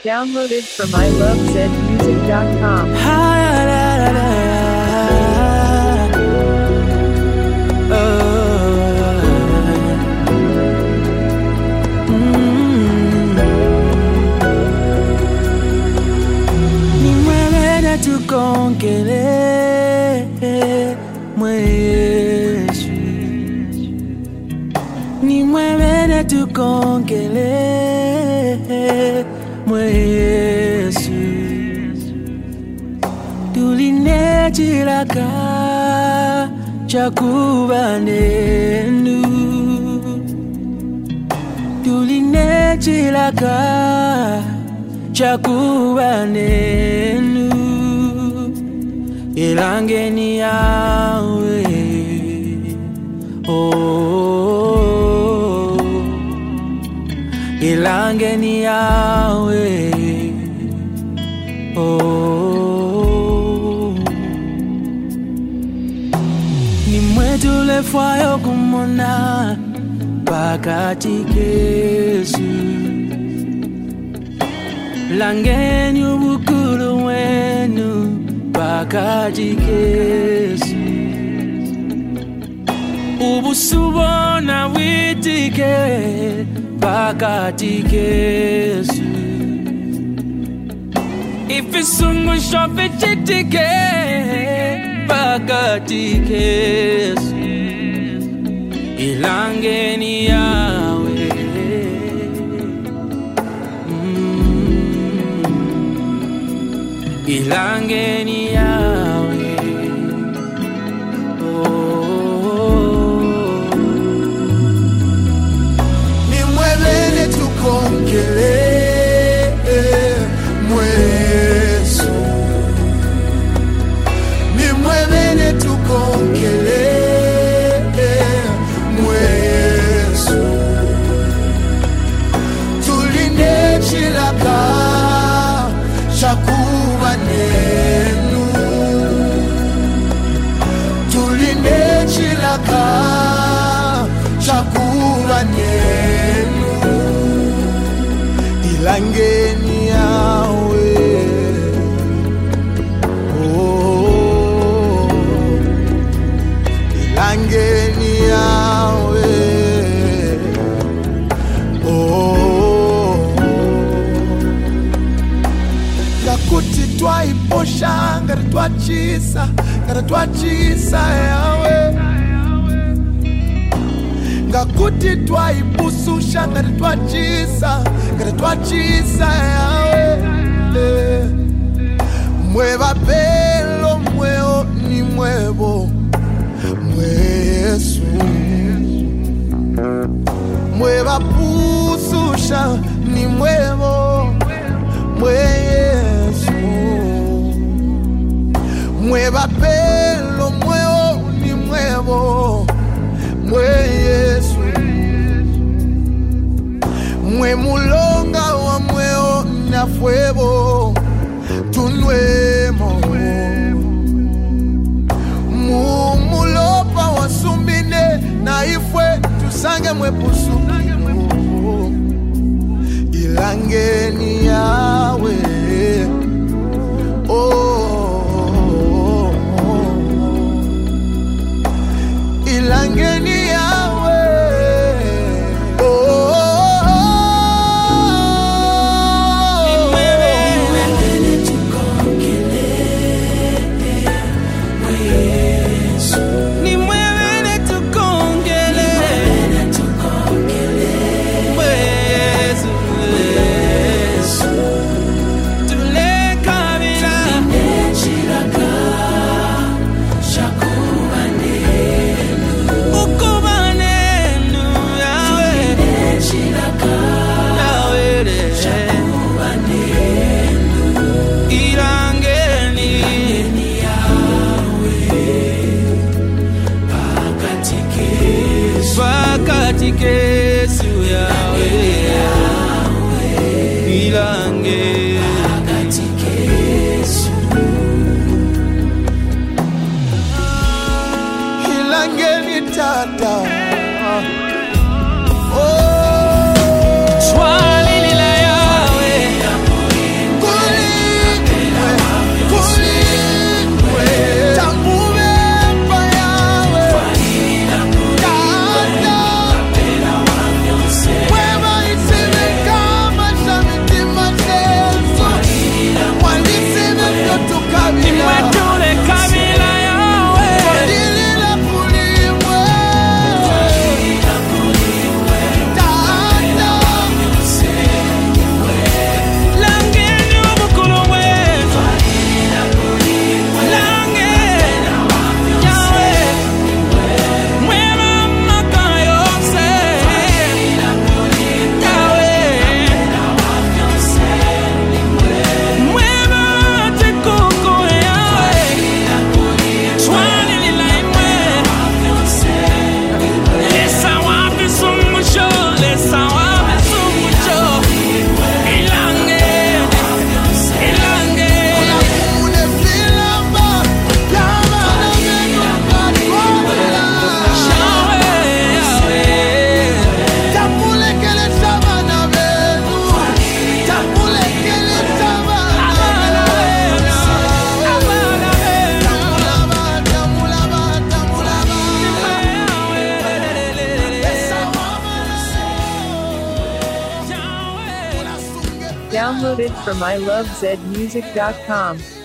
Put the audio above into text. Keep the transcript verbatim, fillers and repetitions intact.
Downloaded from I love zed music dot com. Tukongele mwesu ni mwemene tukongele mwesu tuline chilaka chakuba nenu tuline chilaka chakuba nenu Ilangeni yawe oh Ilangeni yawe oh Ni mwetu lefwayo kumona pakati kesu Langeni ubukulu wenu pakati kesu ubusubona witike pakati kesu ifisungu shofitike pakati kesu ilangeni yawe mm. Ilangeni yawe oh. Ni mwelele tukongele mwesu Ni mwelele tukongele mwesu Tuline chilaka chakuba nenu Tuline chilaka chakuba nenu Ilangeni yawe oh Ilangeni yawe oh Gakuti twaiposha ngari twachisa ngari twachisa yawe Gakuti twaibususha ngari twachisa ngari twachisa yawe Mweva pelo mweo ni mwevo mwesu Mweva pususha ni mwevo mwesu Mweva pelo mweo ni mwevo mwesu Mwe mulonga wa mweo na fuego tunwemo Mumulopa wa sumbine na ifwe tusange mwe pusu Ilangeni yawe oh Ilangeni yawe oh Ni tukongele mwesu Ni mwemene tukongele tukongele mwesu Downloaded from I love zed music dot com.